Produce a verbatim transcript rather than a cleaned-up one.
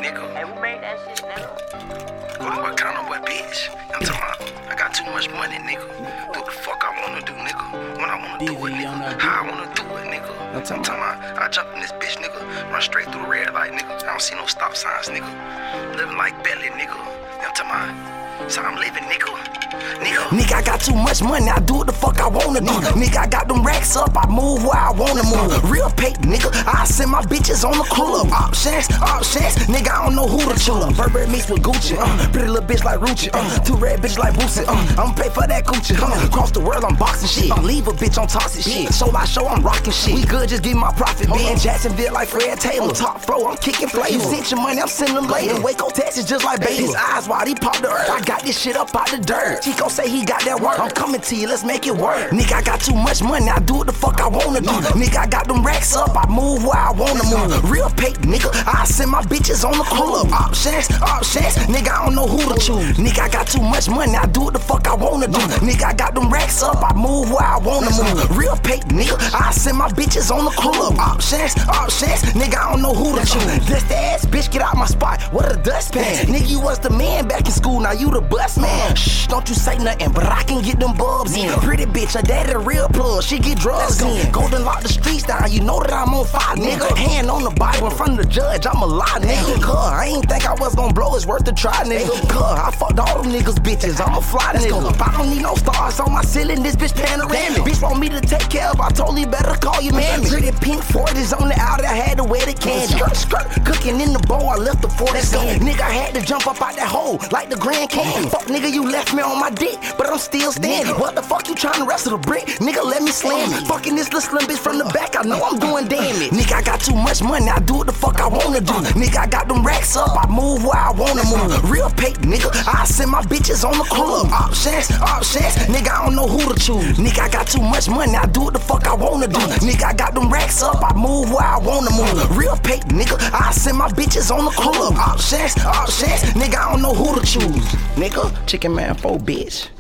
nigga. Hey, who made that shit, nigga? Go to my counter, what bitch? I'm talking about, I got too much money, nigga. Do the fuck I wanna do, nigga. When I wanna do it, nigga. How I wanna do it, nigga. I'm talking about, I jump in this bitch, nigga. Run straight through the red light, nigga. I don't see no stop signs, nigga. Living like Belly, nigga. I'm talking about, so I'm living, nigga. Nigga. Nigga, I got too much money, I do what the fuck I wanna do. Nigga, I got them racks up, I move where I wanna move. Real paper, nigga, I send my bitches on the club. Options, options, nigga, I don't know who to choose. Burberry mixed with Gucci, uh, pretty little bitch like Rucci, uh, two red bitches like Boosie, uh, I'ma pay for that coochie, uh, across the world I'm boxing shit, uh, leave a bitch on toxic shit, show by show I'm rocking shit, we good, just give me my profit, be in Jacksonville like Fred Taylor, on top floor, I'm kicking flavor, you sent your money, I'm sending them later, Waco, Texas just like baby, his eyes wide, he popped the earth, I got this shit up out the dirt, Chico say he got that work, I'm coming to you, let's make it work. Nigga, I got too much money, I do what the fuck I wanna do. Nigga, I got them racks up, I move where I wanna move. Real paper, nigga, I send my bitches on the club. Options, options, nigga, I don't know who to choose. Nigga, I got too much money, I do what the fuck I wanna do. Nigga, I got them racks up, I move where I wanna move. Real paper, nigga, I send my bitches on the club. Options, options, nigga, I don't know who to choose. This the ass bitch, get out my spot, what a dustpan. Nigga, you was the man back in school, now you the bus man. Shh, don't you say nothing, but I can get them bubs in. Pretty bitch, her daddy a real plug, she get drugs in. Golden lock the streets down, you know that I'm on fire, nigga. Hand on the Bible in front of the judge, I'm a lie, nigga. Cuz, I ain't think I was gonna blow, it's worth the try, nigga. Cuz, I fucked all them niggas bitches, I'm a fly, nigga. I don't need no stars on my ceiling, this bitch panoramic. Bitch want me to take care of, I told you better call your mammy. Pretty pink forties on the outer, I had to wear the candy. Skirt, skirt, cooking in the bowl, I left the forty stand. Nigga, I had to jump up out that hole, like the Grand Canyon. Fuck, nigga, you left me on my dick, but I'm still standing. What the fuck you tryna wrestle the brick? Nigga, let me slam it. Fucking this little slim bitch from the back, I know I'm doing damage. Nigga, I got too much money, I do what the fuck I wanna do. Nigga, I got them racks up, I move where I wanna move. Real paper, nigga, I send my bitches on the club. Options, options, nigga, I don't know who to choose. Nigga, I got too much money, I do what the fuck I wanna do. Nigga, I got them racks up, I move where I wanna move. Real paper, nigga, I send my bitches on the club. Options, options, nigga, I don't know who to choose. Nigga, Chicken Man four bitch.